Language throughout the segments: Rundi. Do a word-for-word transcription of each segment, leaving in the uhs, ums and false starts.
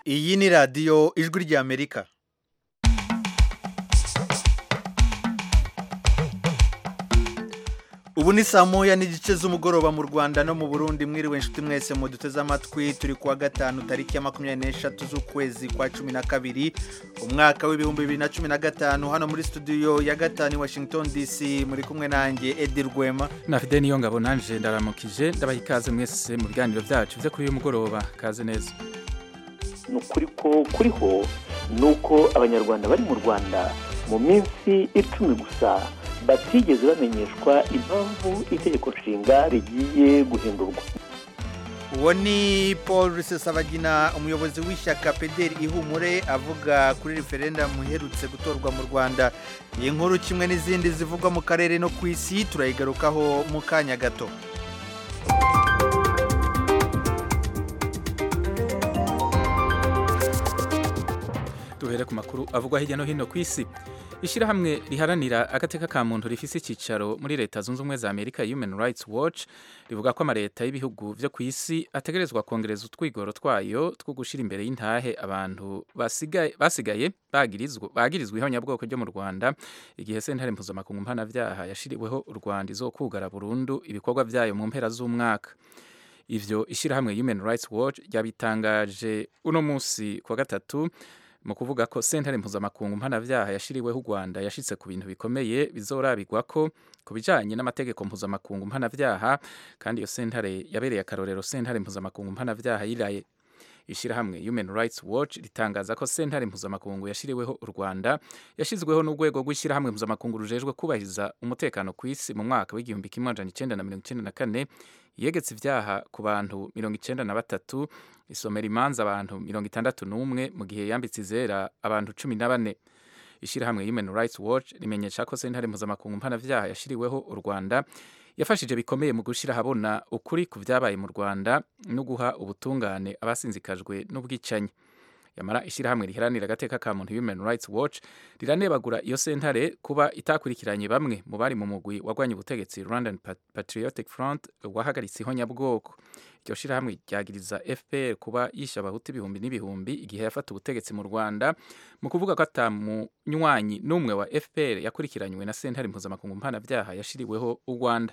Iyi ni radiyo ijwi ry'Amerika. Ubu ni saa moya n'igice z'umugoroba mu Rwanda no mu Burundi. Mwiriwe inshuti mwese muduteze amatwi, turi kuwa gatanu tariki ya makumyabiri n'eshatu z'ukwezi kwa cumi na kabiri umwaka w'ibihumbi bibiri na cumi na gatanu. Hano muri studio ya gatanu i Washington D C muri kumwe nanjye Edi Rwema na Fide niyo ngabo. Nanje ndaramukije ndabaha ikaze mwese mu biganiro byacu byo kuri uyu mugoroba. Kaze neza. Nukuri ko kuriho nuko abanyarwanda bari mu Rwanda mu minsi icumi gusa batigeze bamenyeshwa impamvu itegeko nshinga rigiye guhindurwa. Uwo ni Paul Rusesabagina, umuyobozi w'ishyaka P D R Ihumure, avuga kuri referendum iherutse gutorwa mu Rwanda. Iyi nkuru kimwe n'izindi zivugwa mu karere no ku isi turayigarukaho mu kanya gato. Duhere ku makuru avugwa hirya no hino ku isi. Ishirahamwe riharanira agateka ka muntu rifise icicaro muri Leta Zunze Ubumwe za Amerika, Human Rights Watch, rivuga ko amareta y'ibihugu vyo ku isi ategerezwa kongereza utwigoro twayo two gushira imbere y'intahe abantu basigaye basigaye bagirizwa bagirizwa ihonyabwoko ryo mu Rwanda, igihe sentare mpuzamakungu mpanavyaha yashiriweho u Rwanda izokugara burundu ibikorwa vyayo mu mpera z'umwaka. Ivyo ishirahamwe Human Rights Watch ryabitangaje uno musi kwa gatatu mu kuvuga ko sentare mpuzamakungu mpanavyaha yashiriweho u Rwanda yashitse ku bintu bikomeye bizorabirwa ko ku bijanye n'amategeko mpuzamakungu mpanavyaha, kandi iyo sentare yabereye akarorero sentare mpuzamakungu mpanavyaha yiraye. Ishirahamwe Human Rights Watch ritangaza ko sentare mpuzamakungu yashiriweho u Rwanda yashizweho n'urwego rw'ishirahamwe mpuzamakungu rujejwe kubahiriza umutekano ku isi mu mwaka w'igihumbi kimwe amajana icenda na mirongo icenda na kane, yegetse ivyaha ku bantu mirongo icenda na batatu, isomera imanza abantu mirongo itandatu n'umwe mu gihe yambitse izera abantu cumi na bane. Ishirahamwe Human Rights Watch rimenyesha ko sentare mpuzamakungu mpanavyaha yashiriweho u Rwanda yafashije bikomeye mu gushira habona ukuri ku vyabaye mu Rwanda no guha ubutungane abasinzikajwe n'ubwicanyi. Yamara ishirahamwe riharanira agateka ka muntu Human Rights Watch riranebagura iyo sentare kuba itakurikiranye bamwe mu bari mu mugwi wagwanye ubutegetsi Rwandan Patriotic Front wahagaritse ihonyabwoko. Iryo shirahamwe ryagiriza F P R kuba yishe abahutu ibihumbi n'ibihumbi igihe yafata ubutegetsi mu Rwanda, mu kuvuga ko ata munywanyi n'umwe wa F P R yakurikiranywe na sentare mpuzamakungu mpanavyaha yashiriweho u Rwanda.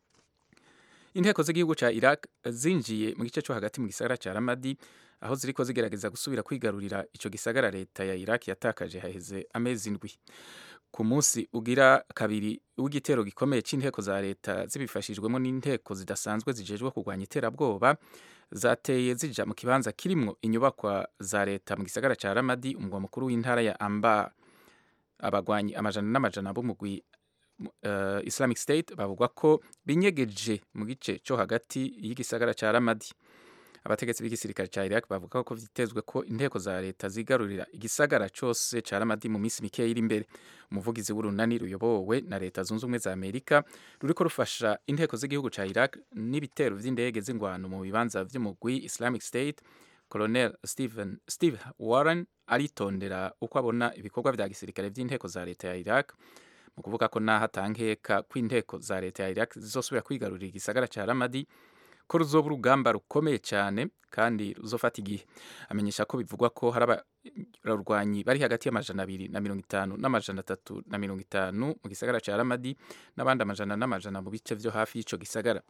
Inteko z'igihugu ca Iraq zinjiye mu gice cyo hagati mu gisagara ca Ramadi, aho ziriko zigerageza gusubira kwigarurira ico gisagara leta ya Iraq yatakaje haheze amezi indwi. Ku munsi ugira kabiri w'igitero gikomeye c'inteko za leta zibifashijwemo n'inteko zidasanzwe zijejwe kurwanya iterabwoba, zateye zija mu kibanza kirimwo inyubakwa za leta mu gisagara ca Ramadi, umugwa mukuru w'intara ya Anbar. Abagwanyi amajana n'amajana b'umugwi Uh, Islamic State bavugwa ko binyegeje mu gice cyo hagati y'igisagara ca Ramadi. Abategetsi b'igisirikare ca Iraq bavuga ko vyitezwe ko inteko za leta zigarurira igisagara cose ca Ramadi mu minsi mike iri imbere. Umuvugizi w'urunani ruyobowe na Leta Zunze Ubumwe za Amerika ruriko rufasha inteko z'igihugu ca Iraq n'ibitero vy'indege z'ingwano mu bibanza vy'umugwi Islamic State, Colonel Stephen Steve Warren, aritondera uko abona ibikorwa vya gisirikare vy'inteko za leta ya Iraq, mu kuvuga ko naho atankeka ko inteko za leta ya Iraq zizosubira kwigarurira igisagara ca Ramadi ko ruzoba urugamba rukomeye cyane kandi ruzofata igihe. Amenyesha ko bivugwa ko hari abarwanyi bari hagati y'amajana abiri na mirongo itanu n'amajana atatu na mirongo itanu mu gisagara ca Ramadi, n'abandi amajana n'amajana mu bice vyo hafi y'ico gisagara.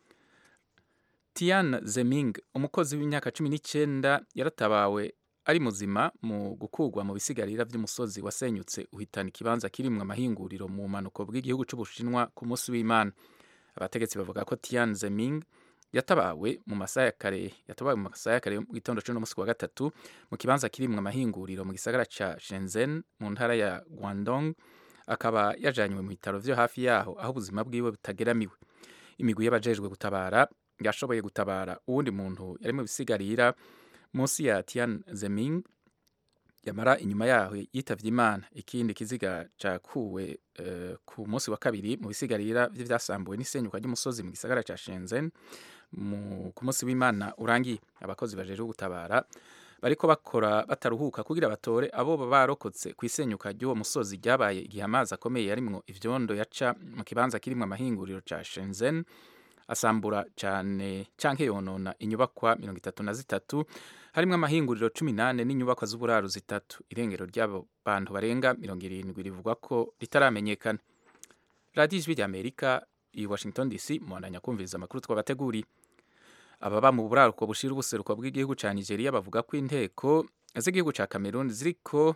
Tian Zeming, umukozi w'imyaka cumi n'icenda, yaratabawe ari muzima mu gukugwa mu bisigarira vy'umusozi wasenyutse uhitana ikibanza kirimwe amahinguriro mu manuko bw'igihugu c'Ubushinwa ku munsi w'Imana. Abategetsi bavuga ko Tian Zeming yatabawe mu masaha ya kare yatabawe mu masaha ya kare mu gitondo cyo no musi wa gatatu mu kibanza kirimwe amahinguriro mu gisagara ca Shenzhen mu ntara ya Guangdong, akaba yajanywe mu bitaro vyo hafi yaho aho ubuzima bwiwe butageramiwe. Imigwi y'abajejwe gutabara yashoboye gutabara uwundi muntu yari mu bisigarira munsi ya Tian Zeming. Yamara inyuma yaho yitavye Imana. Ikindi kiziga cakuwe uh, ku munsi wa kabiri mu bisigarira vy'ivyasambuwe n'isenyuka ry'umusozi mu gisagara ca Shenzhen mu ku munsi w'Imana urangiye. Abakozi bajeje gutabara bariko bakora bataruhuka kugira batore abo barokotse kwisenyuka ry'uwo musozi ryabaye igihe amazi akomeye yarimwo ivyondo yaca mu kibanza kirimwo amahinguriro ca Shenzhen, asambura cyane canke yonona inyubakwa mirongo itatu na zitatu harimwo amahinguriro cumi n'ane n'inyubakwa z'uburaro zitatu. Irengero ry'abo bantu barenga mirongo irindwi rivugwa ko ritaramenyekana. Radiyo Ijwi ry'Amerika i Washington D C muhandanya kumviriza amakuru twabateguriye. Ababa mu buraruko bushira ubuseruko bw'igihugu ca Nigeria bavuga ko inteko z'igihugu ca Cameroon ziriko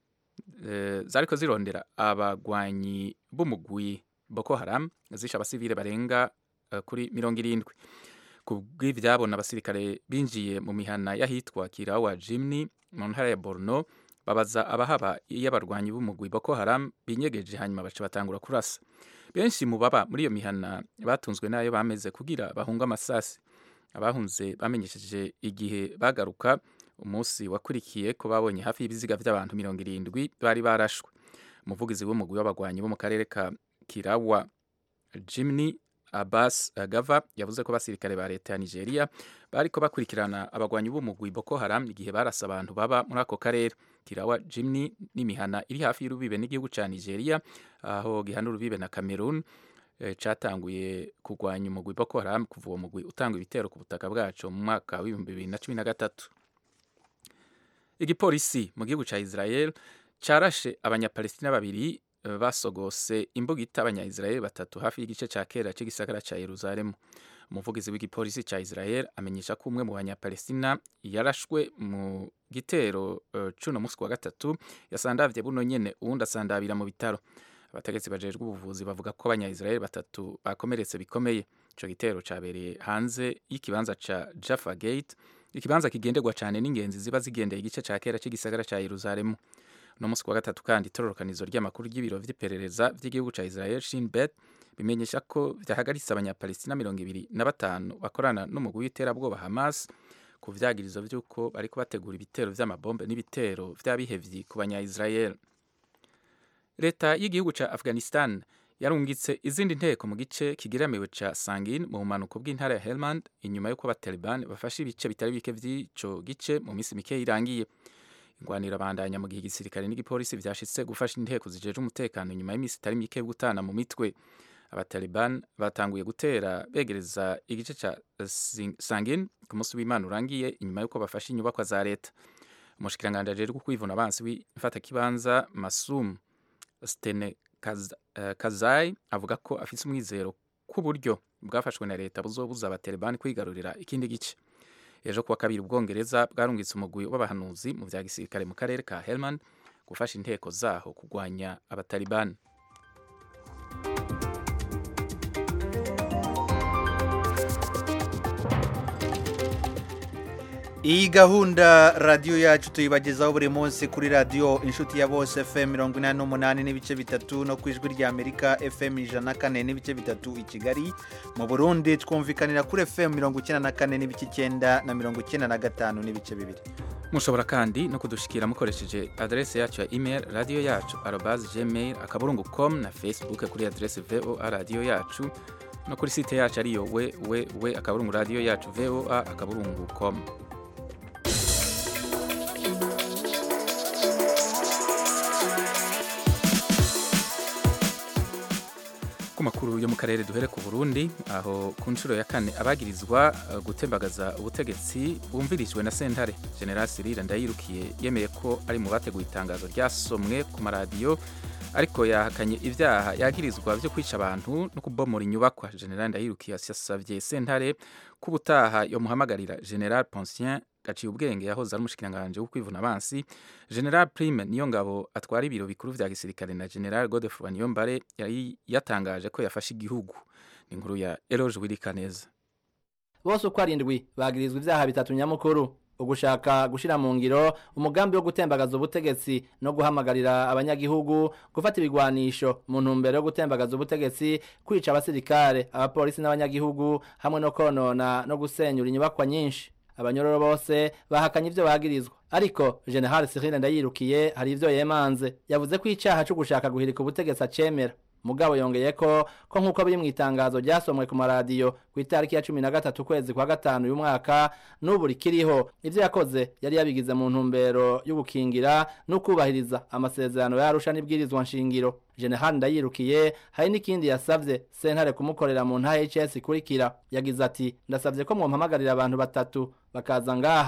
e, zariko zirondera abagwanyi b'umugwi Boko Haram zisha abasivile barenga uh, kuri mirongo irindwi. Kubw'ivyabona abasirikare binjiye mu mihana yahitwa Kirawa Jimni mu ntara ya Borno babaza abahaba y'abarwanyi b'umugwi Boko Haram binyegeje hanyuma baca batangura kurasa. Benshi mu baba muri iyo mihana batunzwe nayo bameze kugira bahunga amasasi. Abahunze bamenyesheje igihe bagaruka umunsi wakurikiye ko babonye hafi y'ibiziga by'abantu mirongo irindwi bari barashwe. Umuvugizi w'umugwi w'abagwanyi bo mu karere ka Kirawa Jimni Abbas Gava yavuze ko abasirikare ba leta ya Nigeria bariko bakurikirana abagwanyi b'umugwi Boko Haram igihe barasa abantu baba muri ako karere. Kirawa Jimni n'imihana iri hafi y'urubibe n'igihugu ca Nigeria aho gihana urubibe na Cameroon e, catanguye kugwanya umugwi Boko Haram kuva uwo mugwi utanga ibitero ku butaka bwaco mu mwaka w'ibihumbi bibiri na cumi na gatatu. Igipolisi mu gihugu ca Israel carashe abanyapalestina babiri basogose imbugita abanya-Israel batatu hafi y'igice ca kera c'igisagara ca Yerusalemu. Umuvugizi w'igipolisi ca Israel amenyesha ko umwe mu banyapalestina yarashwe mu gitero uh, cuno musi wa gatatu yasandavye buno nyene uwundi asandabira mu bitaro. Abategetsi bajejwe ubuvuzi bavuga ko abanya-Israel batatu bakomeretse bikomeye. Ico gitero cabereye hanze y'ikibanza ca Jaffa Gate, ikibanza kigenderwa cane n'ingenzi ziba zigendeye igice ca kera c'igisagara ca Yerusalemu. No musi wa gatatu kandi itororokanizo ry'amakuru ry'ibiro vy'iperereza vy'igihugu ca Israel Shin Bet bimenyesha ko vyahagaritse abanyapalestina mirongo ibiri na batanu bakorana n'umugwi w'iterabwoba Hamas ku vyagirizo vy'uko bariko bategura ibitero vy'amabombe n'ibitero vy'abihevyi ku banya-Israel. Leta y'igihugu ca Afghanistan yarungitse izindi nteko mu gice kigiramiwe ca Sangin mu bumanuko bw'intara ya Helmand inyuma y'uko abataliban bafashe ibice bitari bike vy'ico gice mu misi mike irangiye. Ingwanira bandanya mu gihe igisirikare n'igipolisi vyashitse gufasha inteko zijeje umutekano nyuma y'imisi itari mike gutana mu mitwe. Abataliban batanguye gutera begereza igice ca Sangin ku musi w'Imana urangiye inyuma y'uko bafashe inyubakwa za leta. Umushikiranganje ajejwe kwivuna abansi w'imfatakibanza Masum Stene Kazai avuga ko afise umwizero ku buryo bwafashwe na leta buzobuza abataliban kwigarurira ikindi gice. Ejo kuwa kabiri Ubwongereza bwarungitse umugwi w'abahanuzi mu vya gisirikare mu karere ka Helmand gufasha inteko zaho kugwanya abataliban. Iyi gahunda radio yacu tuyibagezaho buri munsi kuri radio Inshuti ya Bose F M mirongo inani n'umunani n'ibice bitatu no kwijwi rya Amerika F M ijana na kane n'ibice bitatu i Kigali. Mu Burundi twumvikanira kuri F M mirongo icyenda na kane n'ibice icyenda na mirongo icyenda na gatanu n'ibice bibiri. Mushobora kandi no kudushikira mukoresheje adresse yacu ya email radio yacu arobase gmail akaburungu com na Facebook kuri adresse V O A radio yacu no kuri site yacu ariyo we we we akaburungu radio yacu V O A akaburungu com. Makuru yo mu karere duhere ku Burundi aho ku nshuro ya kane abagirizwa uh, gutembagaza ubutegetsi bumvirijwe na sentare. General Cyril Ndayirukiye yemeye ko ari mu bateguye itangazo ryasomwe ku maradiyo ariko yahakanye ivyaha yagirizwa byo kwica abantu no kubomora inyubakwa. General Ndayirukiye yasavye sentare kubutaha yo muhamagarira General Poncien Gaciye ubwenge yahoze ari umushikiranganje wo kwivuna abansi. General Prime Niyongabo atwara ibiro bikuru vya gisirikare na General Godefroid Niyombare yari yatangaje ko yafashe igihugu. Ni inkuru ya Eloge Wirikaneza. Bose uko arindwi bagirizwa ivyaha bitatu nyamukuru: ugushaka gushira mu ngiro umugambi wo gutembagaza ubutegetsi no guhamagarira abanyagihugu gufata ibigwanisho mu ntumbero yo gutembagaza ubutegetsi, kwica abasirikare, abapolisi n'abanyagihugu, hamwe no konona no gusenyura inyubakwa nyinshi. Abanyororo bose bahakanye ivyo bagirizwa, ariko General Cyril Ndayirukiye hari ivyo yemanze. Yavuze ko icaha cyo gushaka guhirika ubutegetsi acemera. Mugabo yongeye ko ko nkuko biri mu itangazo ryasomwe ku maradiyo ku itariki ya cumi na gatatu kwezi kwa gatanu uyu mwaka n'ubu rikiriho, ivyo yakoze yari yabigize mu ntumbero yo gukingira no kubahiriza amasezerano yarusha n'ibwirizwa nshingiro. General Ndayirukiye hari n'ikindi yasavye sentare kumukorera mu nta H S kurikira. Yagize ati: ndasavye ko mwompamagarira abantu batatu bakaza ngaha.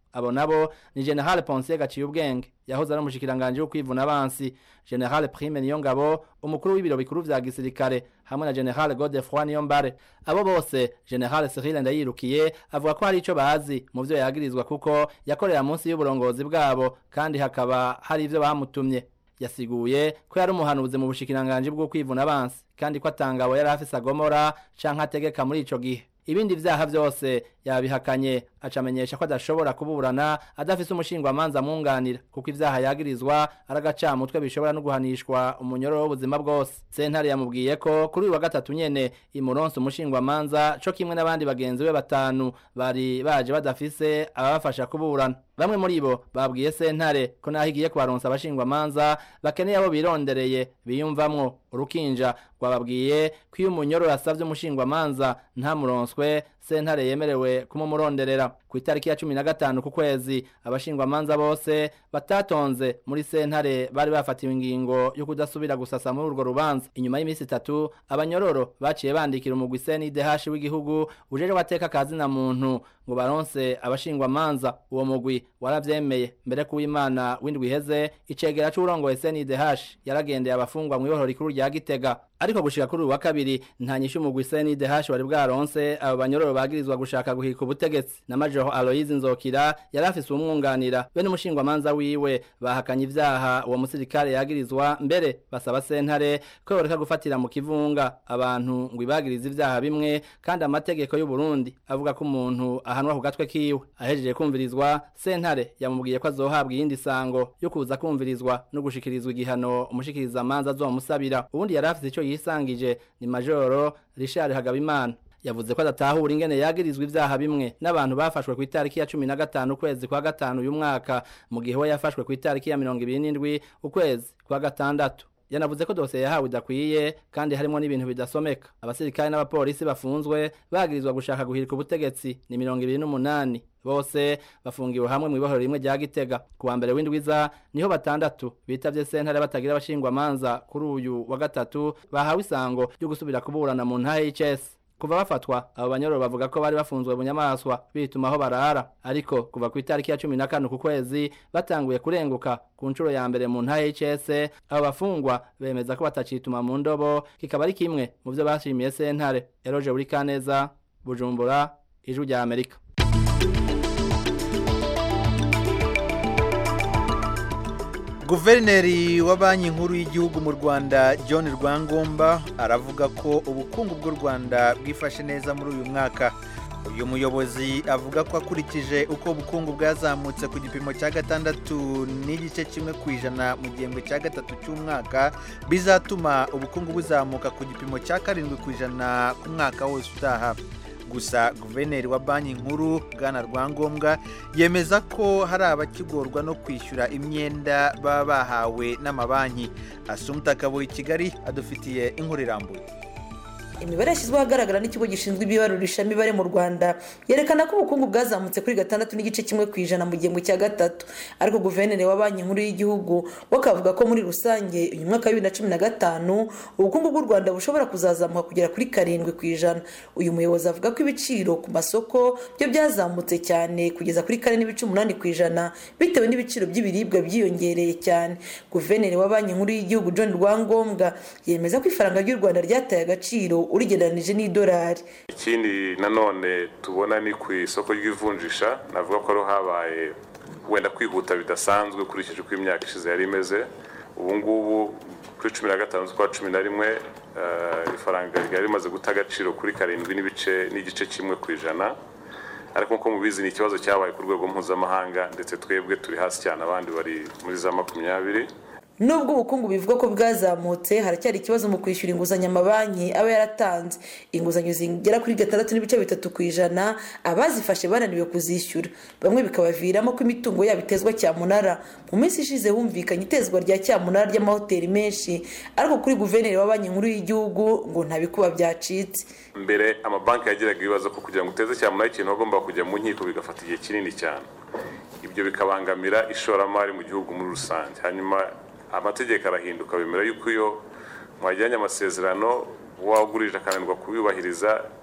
abo nabo ni General Ponce Gaciye ubwenge yahoze ari umushikiranganje wo kwivuna abansi, General Prime Niyongabo umukuru w'ibiro bikuru vya gisirikare hamwe na General Godefroid Niyombare. Abo bose General Cyril Ndayirukiye avuga ko hari ico bazi mu vyo yagirizwa kuko yakorera munsi y'uburongozi bwabo kandi hakaba hari ivyo bamutumye. Yasiguye ko yari umuhanuzi mu bushikiranganje bwo kwivuna abansi kandi ko atangabo yari afise agomora canke ategeka muri ico gihe. Ibindi vyaha vyose yabihakanye acamenyesha ko adashobora kuburana adafise umushingwa manza munganira kuko ivyaha yagirizwa aragaca mutwe bishobora no guhanishwa umunyororo w'ubuzima bwose. Sentare yamubwiye ko kuri uyu wa gatatu nyene imuronse umushingwa manza co kimwe n'abandi bagenzi be batanu bari baje badafise ababafasha kuburana. Bamwe muri bo babwiye sentare ko nahigiye kubaronsa abashingwa manza bakeneye abo birondereye biyumvamwo. Urukinja rwababwiye ko iyo umunyororo asavye umushingwa manza nta muronswe sentare yemerewe kumumuronderera. Ku itariki ya cumi na gatanu ku kwezi abashingwa manza bose batatonze muri sentare bari bafatiwe ingingo yo kudasubira gusasa muri urwo rubanza. Inyuma y'imisi itatu abanyororo baciye bandikira umugwi C N D H w'igihugu ujeje wateka kazi na muntu ngo baronse abashingwa manza. Uwo mugwi waravyemeye mbere ku Imana w'indwi heze icegera c'urongoye C N D H yaragendeye abafungwa mu ibohoro rikuru rya Gitega. Ariko gushika kuri uwa kabiri nta nyishu umugwi C N D H wari bwaronse abo banyororo bagirizwa gushaka guhika ubutegetsi. Na Major Aloise Nzokira yari afise umwunganira bene umushingwa manza wiwe bahakanye ivyaha uwo musirikare yagirizwa mbere basaba sentare ko yoreka gufatira mu kivunga abantu ngo ibagiriza ivyaha bimwe kandi amategeko y'u Burundi avuga ko umuntu ahanwa ku gatwe kiwe. Ahejeje kumvirizwa sentare yamubwiye ko azohabwa iyindi sango yo kuza kumvirizwa no gushikirizwa igihano umushikiriza manza azomusabira. Ubundi yari afise ico yisangije ni Majoro Richard Hagabimana yavuze ko adatahura ingene yagirizwa ivyaha bimwe n'abantu bafashwe ku itariki ya cumi na gatanu kwezi kwa gatanu uyu mwaka mu gihe we yafashwe ku itariki ya mirongo ibiri n'indwi ukwezi kwa gatandatu. Yanavuze ko dosiye yahawe idakwiye kandi harimo n'ibintu bidasomeka. Abasirikare n'abapolisi bafunzwe bagirizwa gushaka guhirika ubutegetsi ni mirongo ibiri n'umunani. Bose bafungiwe hamwe mu ibohoro rimwe rya Gitega. Ku wa mbere w'indwiza niho batandatu bitavye sentare batagira abashingwa manza kuri uyu wa gatatu bahawe isango ryo gusubira kuburana mu ntahe H S. Kuva bafatwa abo banyororo bavuga ko bari bafunzwe mu nyamaswa bituma aho barara, ariko kuva ku itariki ya cumi na kane ku kwezi batanguye kurenguka ku ncuro ya mbere mu ntahe H S. Abo bafungwa bemeza ko batacituma mu ndobo, kikaba ari kimwe mu byo bashimiye sentare. Eroje buri Kaneza, Bujumbura, Ijwi rya Amerika. Guverineri wa Banki Nkuru y'Igihugu mu Rwanda John Rwangomba aravuga ko ubukungu bw'u Rwanda bwifashe neza muri uyu mwaka. Uyu muyobozi avuga ko akurikije uko ubukungu bwazamutse ku gipimo cya gatandatu n'igice kimwe ku ijana mu gihembwe cya gatatu cy'umwaka bizatuma ubukungu buzamuka ku gipimo cya karindwi ku ijana ku mwaka wose utaha. Gusa guverineri wa Banki Nkuru Bwana Rwangombwa yemeza ko hari abakigorwa no kwishyura imyenda baba bahawe n'amabanki. Asumta Kaboyi Kigali adufitiye inkuru irambuye. Imibare yashyizweho ahagaragara n'ikigo gishinzwe ibibarurishamibare mu Rwanda yerekana ko ubukungu bwazamutse kuri gatandatu n'igice kimwe ku ijana mu gihembwe cya gatatu, ariko guverineri wa Banki Nkuru y'Igihugu wakavuga ko muri rusange uyu mwaka wa bibiri na cumi na gatanu ubukungu bw'u Rwanda bushobora kuzazamuka kugera kuri karindwi ku ijana. Uyu muyobozi avuga ko ibiciro ku masoko byo byazamutse cyane kugeza kuri kane n'ibice umunani ku ijana bitewe n'ibiciro by'ibiribwa byiyongereye cyane. Guverineri wa Banki Nkuru y'Igihugu John Rwangombwa yemeza ko ifaranga ry'u Rwanda ryataye agaciro urigereranije n'idolari. Ikindi nanone tubona ni ku isoko ry'ivunjisha, navuga ko ari habaye wenda kwihuta bidasanzwe kurikije uko imyaka ishize yari imeze. Ubu ngubu kuri cumi na gatanu z'ukwa cumi na rimwe ifaranga ryari rimaze guta agaciro kuri karindwi n'ibice n'igice kimwe ku ijana, ariko nko mubizi ni ikibazo cyabaye ku rwego mpuzamahanga ndetse twebwe turi hasi cyane, abandi bari muri za makumyabiri. Nubwo ubukungu bivuga ko bwazamutse, haracyari ikibazo mu kwishyura inguzanyo amabanki aba yaratanze. Inguzanyo zigera kuri gatandatu n'ibice bitatu ku ijana abazifashe bananiwe kuzishyura, bamwe bikabaviramo ko imitungo yabo itezwa cyamunara. Mu minsi ishize humvikanye itezwa rya cyamunara ry'amahoteli menshi, ariko kuri guverineri wa Banki Nkuru y'Igihugu ngo nta bikuba byacitse. Mbere amabanki yagiraga ibibazo ko kugira ngo uteze cyamunara ikintu bagomba kujya mu nkiko bigafata igihe kinini cyane, ibyo bikabangamira ishoramari mu gihugu muri rusange. Hanyuma amategeko arahinduka, bemera yuko iyo mwajyanye amasezerano wagurije akananirwa kubibahiriza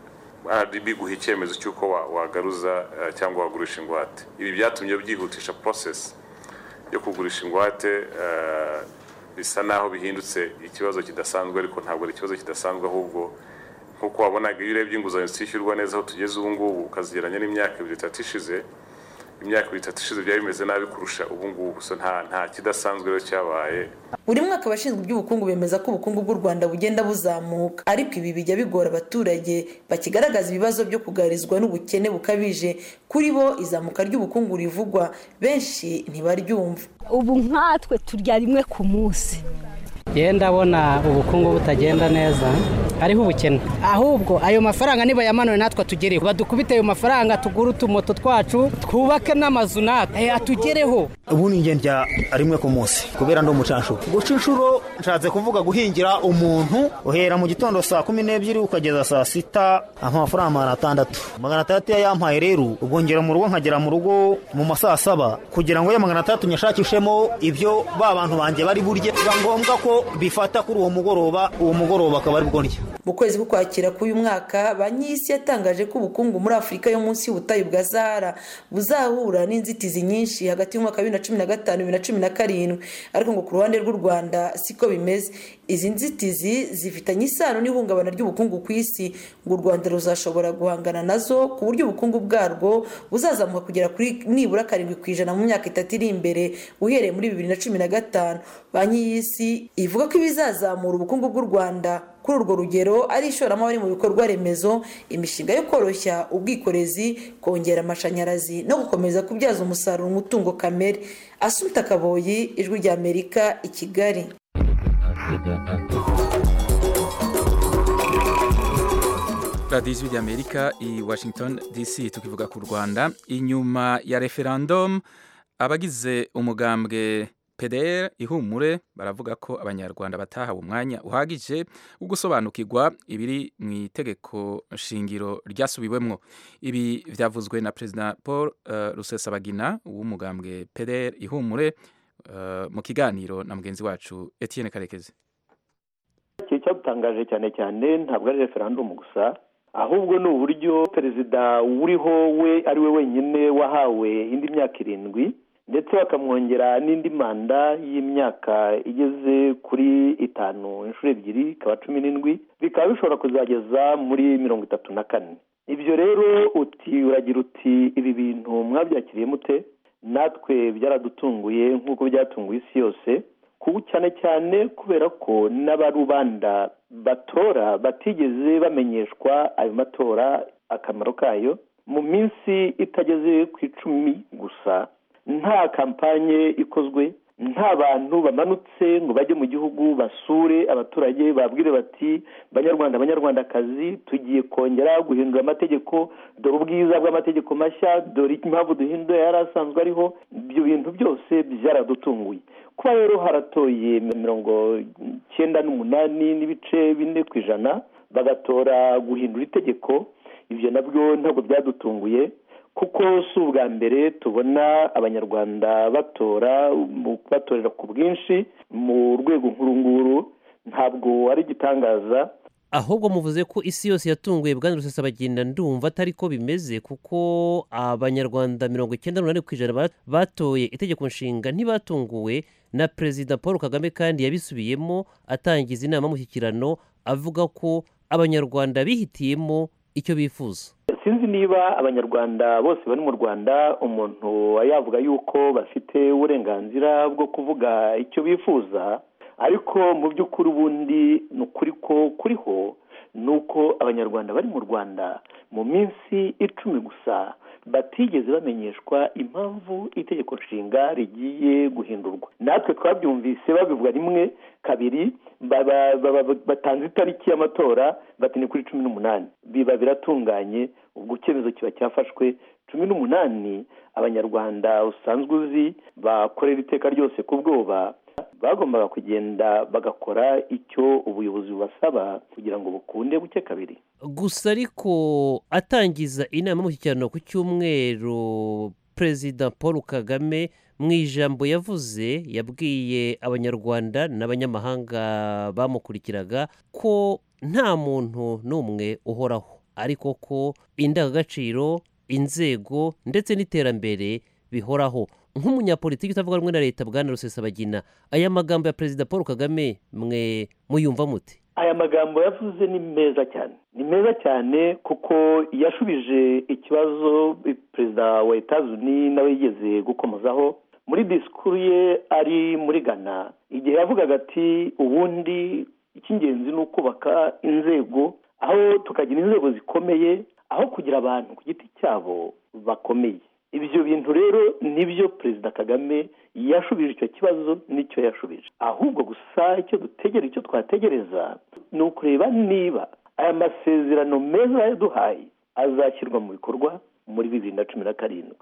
R D B guha icyemezo cy'uko wagaruza cyangwa wagurisha ingwate. Ibi byatumye byihutisha process yo kugurisha ingwate, bisa naho bihindutse ikibazo kidasanzwe, ariko ntabwo ari ikibazo kidasanzwe, ahubwo nkuko wabonaga iyo urebye inguzanyo zishyurwa neza aho tugeze ubu ngubu ukazigeranya n'imyaka ibiri itatu ishize, imyaka ibiri itatu ishize byari bimeze nabi kurusha ubu ngubu, so nta nta kidasanzwe rero cyabaye. Buri mwaka abashinzwe iby'ubukungu bemeza ko ubukungu bw'u Rwanda bugenda buzamuka, ariko ibi bijya bigora abaturage bakigaragaza ibibazo byo kugarizwa n'ubukene bukabije. Kuri bo izamuka ry'ubukungu rivugwa benshi ntibaryumva. Ubu nkatwe turya rimwe ku munsi, genda bona ubukungu butagenda neza, hariho ubukene. Ahubwo ayo mafaranga niba yamanure natwe tugereho, badukubite ayo mafaranga tugura utumoto twacu, twubake n'amazu natwe atugereho. Ubu ni ngenda rimwe ku munsi kubera ndo mucanshuro. Guca inshuro nshatse kuvuga guhingira umuntu uhera mu gitondo saa kumi n'ebyiri ukageza saa sita, amafaranga magana atandatu. Magana atandatu yampaye rero ubwo ngera mu rugo nkagera mu rugo mu masaa saba kugira ngo ya magana atandatu nyashakishemo ibyo ba bantu banje bari burye, ngombwa ko bifata kuri uwo mugoroba, uwo mugoroba akaba ari bwo ndya. Mu kwezi kw'Ukwakira k'uyu mwaka Banki y'Isi yatangaje ko ubukungu muri Afurika yo munsi y'ubutayu bwa Sahara buzahura n'inzitizi nyinshi hagati y'umwaka wa bibiri na cumi na gatanu bibiri na cumi na karindwi, ariko ngo ku ruhande rw'u Rwanda siko bimeze. Izi nzitizi zifitanye isano n'ihungabana ry'ubukungu ku isi, ngo u Rwanda ruzashobora guhangana nazo ku buryo ubukungu bwarwo buzazamuka kugera kuri nibura karindwi ku ijana mu myaka itatu iri imbere uhereye muri bibiri na cumi na gatanu. Banki y'Isi ivuga ko ibizazamura ubukungu bw'u Rwanda kuri urwo rugero ari ishoramari mu bikorwa remezo, imishinga yo koroshya ubwikorezi, kongera amashanyarazi no gukomeza kubyaza umusaruro umutungo kamere. Asumta Kaboyi, Ijwi rya Amerika, i Kigali. Radio Ijwi rya Amerika i Washington D C. Tukivuga ku Rwanda, inyuma ya referendum abagize umugambwe P D R ihumure baravuga ko abanyarwanda batahawe umwanya uhagije wo gusobanukirwa ibiri mu itegeko shingiro ryasubiwemwo. Ibi vyavuzwe na President Paul uh, Rusesabagina w'umugambwe P D R ihumure uh, mu kiganiro na mugenzi wacu Etienne Karekezi. Iki cyatangaje cyane cyane ntabwo ari referendum gusa, ahubwo ni uburyo perezida uriho we ari we wenyine wahawe indi myaka irindwi, ndetse bakamwongera n'indi manda y'imyaka igeze kuri itanu inshuro ebyiri ikaba cumi n'indwi, bikaba bishobora kuzageza muri mirongo itatu na kane. Ibyo rero uti uragira uti ibi bintu mwabyakiriye mute? Natwe byaradutunguye nk'uko byatunguye isi yose, kuko cyane cyane kubera ko n'abarubanda batora batigeze bamenyeshwa ayo matora akamaro kayo. Mu minsi itageze ku icumi gusa nta kampanye ikozwe, nta bantu bamanutse ngo bajye mu gihugu basure abaturage babwire bati banyarwanda banyarwandakazi tugiye kongera guhindura amategeko, dore ubwiza bw'amategeko mashya, dore impamvu duhindura yari asanzwe ariho. Ibyo bintu byose byaradutunguye. Kuba rero haratoye mirongo cyenda n'umunani n'ibice bine ku ijana bagatora guhindura itegeko, ibyo nabyo ntabwo byadutunguye, kuko si ubwa mbere tubona abanyarwanda batora batorera ku bwinshi mu rwego nk'urunguru, ntabwo ari igitangaza. Ahubwo muvuze ko isi yose yatunguye, Bwana Rusesabagina, ndumva atari ko bimeze, kuko abanyarwanda mirongo icyenda n'umunani ku ijana batoye itegeko nshinga ntibatunguwe na Perezida Paul Kagame, kandi yabisubiyemo atangiza inama y'umushyikirano avuga ko abanyarwanda bihitiyemo icyo bifuza. Sinzi niba abanyarwanda bose bari mu Rwanda umuntu yavuga yuko bafite uburenganzira bwo kuvuga icyo bifuza, ariko mu by'ukuri ubundi ni ukuri ko kuriho ni uko abanyarwanda bari mu Rwanda mu minsi icumi gusa batigeze bamenyeshwa impamvu itegeko nshinga rigiye guhindurwa. Natwe twabyumvise babivuga rimwe kabiri, batanze itariki y'amatora bati ni kuri cumi n'umunani, biba biratunganye. Ubwo icyemezo kiba cyafashwe cumi n'umunani. Abanyarwanda usanzwe uzi bakorera iteka ryose ku bwoba, bagombaga kugenda bagakora icyo ubuyobozi bubasaba kugira ngo bukunde buke kabiri. Gusa ariko atangiza inama y'umushyikirano ku cyumweru, Perezida Paul Kagame mu ijambo yavuze yabwiye abanyarwanda n'abanyamahanga bamukurikiraga ko nta muntu n'umwe uhoraho, ariko ko indangagaciro inzego ndetse n'iterambere bihoraho. Nk'umunyapolitiki utavuga rumwe na leta Bwana Rusesabagina, aya magambo ya Perezida Paul Kagame mwe muyumva mute? Aya magambo yavuze ni meza cyane, ni meza cyane kuko yashubije ikibazo Perezida wa Etats-Unis nawe yigeze gukomozaho muri disikuru ye ari muri Ghana, igihe yavugaga ati ubundi icy'ingenzi ni ukubaka inzego, aho tukagira inzego zikomeye aho kugira abantu ku giti cyabo bakomeye. Ibyo bintu rero nibyo Perezida Kagame yashubije icyo kibazo, nicyo yashubije. Ahubwo gusa icyo dutegera icyo twategereza ni ukureba niba aya masezerano meza yaduhaye azashyirwa mu bikorwa muri bibiri na cumi na karindwi.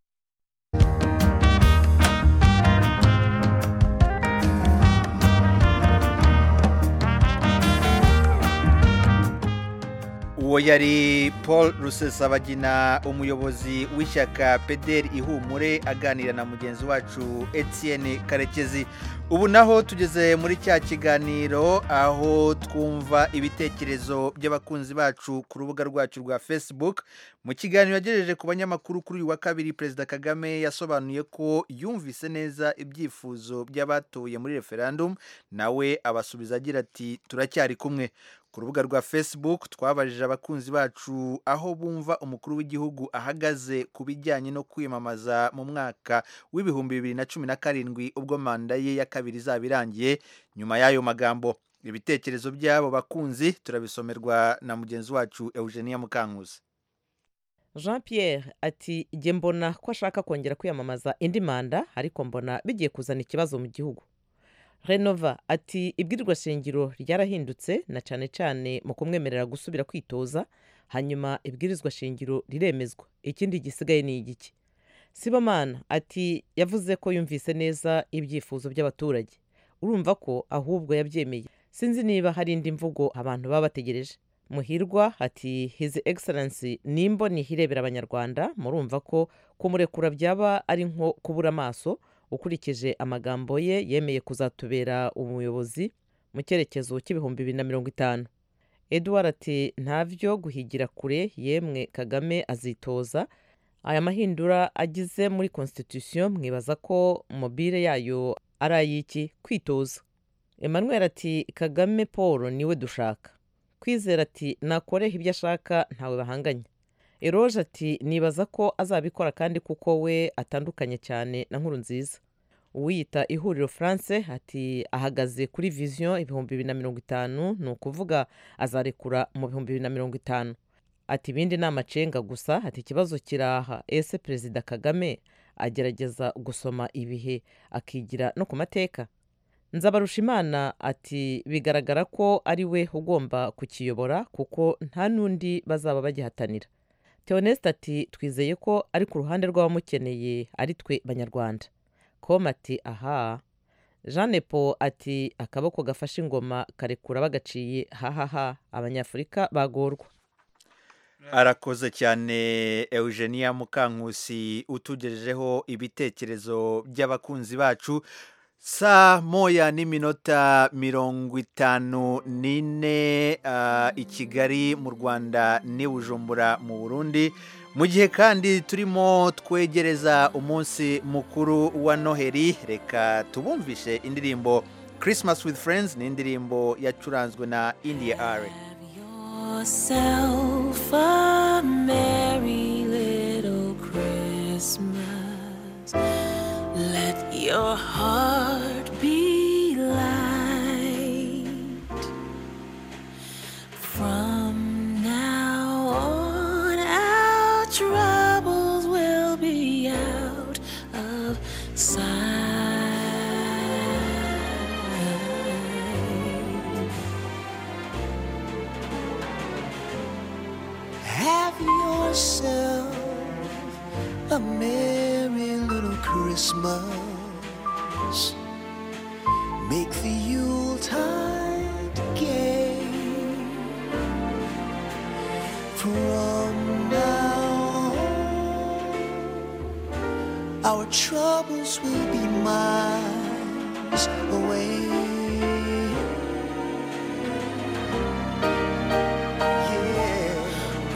uwo yari Paul Rusesabagina, umuyobozi w'ishyaka P D R Ihumure, aganira na mugenzi wacu Etienne Karekezi. Ubu naho tugeze muri cya kiganiro aho twumva ibitekerezo by'abakunzi bacu ku rubuga rwacu rwa Facebook. Mu kiganiro yagejeje ku banyamakuru kuri uyu wa kabiri, Perezida Kagame yasobanuye ko yumvise neza ibyifuzo by'abatoye muri referendum, nawe abasubiza agira ati turacyari kumwe. Ku rubuga rwa Facebook twabajije abakunzi bacu aho bumva umukuru w'igihugu ahagaze ku bijyanye no kwiyamamaza mu mwaka w'ibihumbi bibiri na cumi na karindwi ubwo manda ye ya kabiri izaba irangiye. Nyuma y'ayo magambo, ibitekerezo by'abo bakunzi turabisomerwa na mugenzi wacu Eugenia Mukankusi. Jean Pierre ati jye mbona ko ashaka kongera kwiyamamaza indi manda, ariko mbona bigiye kuzana ikibazo mu gihugu. Renova ati ibwirirwa shingiro ryarahindutse na cyane cyane mu kumwemerera gusubira kwitoza, hanyuma ibwirizwa shingiro riremezwa, ikindi gisigaye ni igiki. Sibomana ati yavuze ko yumvise neza ibyifuzo by'abaturage, urumva ko ahubwo yabyemeye. Sinzi niba hari indi mvugo abantu baba bategereje. Muhirwa ati His Excellency nimbo nihirebera abanyarwanda, murumva ko kumurekura byaba ari nko kubura amaso. Ukurikije amagambo ye yemeye kuzatubera umuyobozi mu cyerekezo cy'ibihumbi bibiri na mirongo itanu. Edward ati ntavyo guhigira kure, yemwe Kagame azitoza. Aya mahindura agize muri constitution mwibaza ko mobile yayo ari ayiki kwitoza. Emmanuel ati Kagame Paul niwe dushaka. Kwizera ati nakoreho ibyo ashaka ntawe bahanganye. Eroge ati nibaza ko azabikora kandi kuko we atandukanye cyane na Nkurunziza. Uwiyita Ihuriro France ati ahagaze kuri vision ibihumbi bibiri na mirongo itanu, ni ukuvuga azarekura mu bihumbi bibiri na mirongo itanu. Ati ibindi ni amacenga gusa, ati ikibazo kiraha ese Perezida Kagame agerageza gusoma ibihe akigira no ku mateka. Nzabarushimana ati bigaragara ko ari we ugomba kukiyobora kuko nta nundi bazaba bagihatanira. Theoneste ati twizeye ko ari ku ruhande rw'abamukeneye ari twe banyarwanda. Koma ati aha. Jeanne Paul ati akaboko gafashe ingoma karekura bagaciye hahaha abanyafurika bagorwa. Arakoze cyane Eugenia Mukankusi utugejejeho ibitekerezo by'abakunzi bacu. Saa moya n'iminota mirongo itanu n'ine uh, i Kigali mu Rwanda ni Bujumbura mu Burundi, mu gihe kandi turimo twegereza umunsi mukuru wa Noheli. Reka tubumvishe indirimbo Christmas with Friends, ni indirimbo yacuranzwe na India Are. Yourself a merry little Christmas. Let your heart be light. From now on, our troubles will be out of sight. Have yourself a merry little Christmas. Make the Yuletide gay. From now on, our troubles will be miles away. Yeah.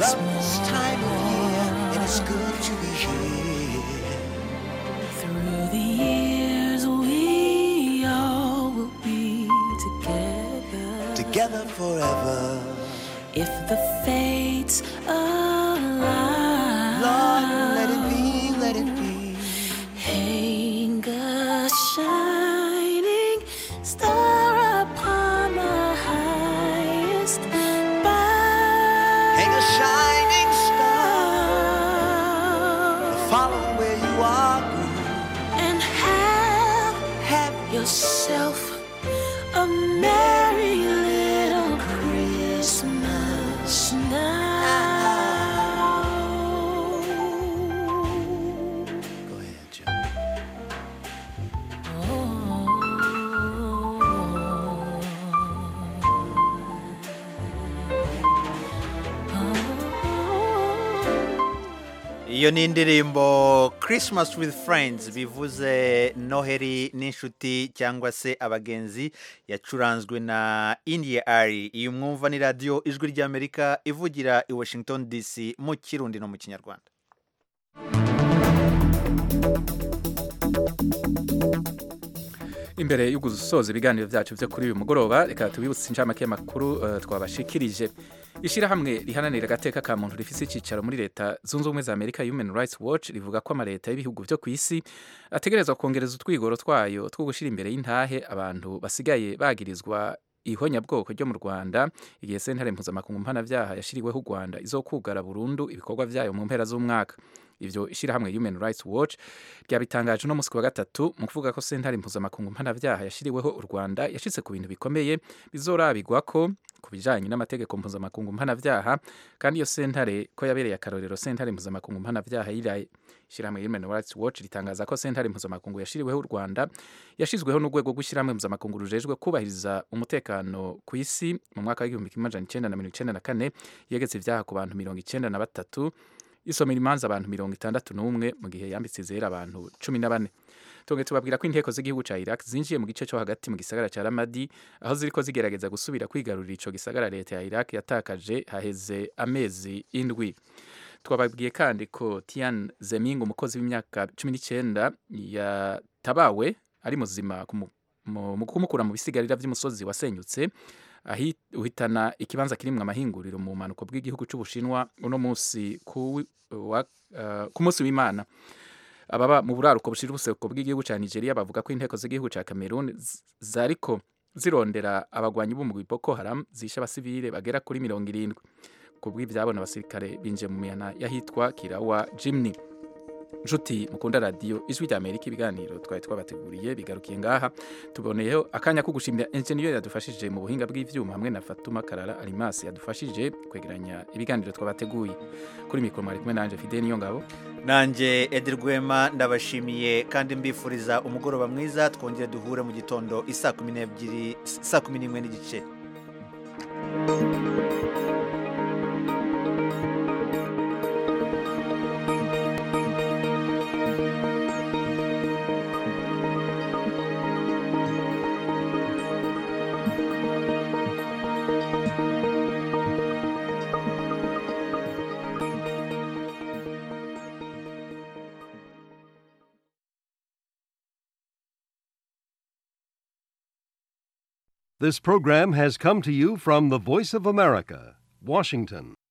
love this time of year, and it's good to be here. Through the years we all will be together. Together forever. If the fates align. Lord, let it be, let it be. Hang a shining star upon the highest bough. Hang a shining star, follow where you are, and have, have yourself a merry little Christmas now. Go ahead, Joe. iyo ni indirimbo Christmas with Friends bivuze noheri n'inshuti cyangwa se abagenzi yacuranzwe na India Ari. Iyo mwumva ni radio ijwi ry'Amerika ivugira i Washington D C mu Kirundi no mu Kinyarwanda. Imbere yo gusoza ibiganiro byacu byo kuri uyu mugoroba reka tubibutse incamake y'amakuru uh, twabashikirije. Ishirahamwe rihananira agateka ka muntu rifise icicaro muri leta zunze ubumwe za Amerika Human Rights Watch rivuga ko amaleta y'ibihugu byo ku isi ategerezwa kongereza utwigoro twayo two gushira imbere y'intahe abantu basigaye bagirizwa ihonyabwoko ryo mu Rwanda igihe sentare mpuzamakungu mpanavyaha yashiriweho u Rwanda izokugara burundu ibikorwa vyayo mu mpera z'umwaka. Ivyo ishirahamwe Human Rights Watch ryabitangaje no musi wa gatatu mu kuvuga ko sentare mpuzamakungu mpanavyaha yashiriweho u Rwanda yashitse ku bintu bikomeye bizorabigwako ku bijanye n'amategeko mpuzamakungu mpanavyaha, kandi iyo sentare ko yabereye akarorero sentare mpuzamakungu mpanavyaha iraye. Ishirahamwe Human Rights Watch ritangaza ko sentare mpuzamakungu yashiriweho u Rwanda yashizweho n'urwego rw'ishirahamwe mpuzamakungu rujejwe kubahiriza umutekano ku isi mu mwaka w'igihumbi kimwe amajana icenda na mirongo icenda na kane yegetse ivyaha ku bantu mirongo icenda na batatu isomera imanza abantu mirongo itandatu n'umwe mu gihe yambitse izera abantu cumi na bane. Tonge tubabwira ko inteko z'igihugu ca Iraq zinjiye mu gice cyo hagati mu gisagara ca Ramadi aho ziriko zigerageza gusubira kwigarurira ico gisagara leta ya Iraq yatakaje haheze amezi indwi. Twababwiye kandi ko Tian Zeming umukozi w'imyaka cumi n'icenda yatabawe ari muzima mu kumukura mu bisigarira vy'umusozi wasenyutse ahi uhitana ikibanza kirimwe amahinguriro mu manuko bw'igihugu c'Ubushinwa uno musi ku uh, ku musi w'Imana. Ababa mu buraruko bushira ubuseko bw'igihugu ca Nigeria bavuga ko inteko z'igihugu ca Cameroon zariko zirondera abagwanyi b'umugwi Boko Haram zisha abasivile bagera kuri mirongo irindwi. Kubw'ivyabona abasirikare binje mu mihana yahitwa Kirawa Jimny. Nshuti mukunda radio ijwi rya Amerika ibiganiro twari twabateguriye bigarukiye ngaha. Tuboneyeho akanya ko gushimira engineer yadufashije mu buhinga bw'ivyuma hamwe na Fatuma Karara Alimasi yadufashije kwegeranya ibiganiro twabateguye. Kuri mikoro mwari kumwe nanje Fidel Niyongabo nanje Edirwema ndabashimiye kandi mbifuriza umugoroba mwiza. Twongere duhure mu gitondo isa kumi n'ebyiri saa kumi n'imwe n'igice. This program has come to you from the Voice of America, Washington.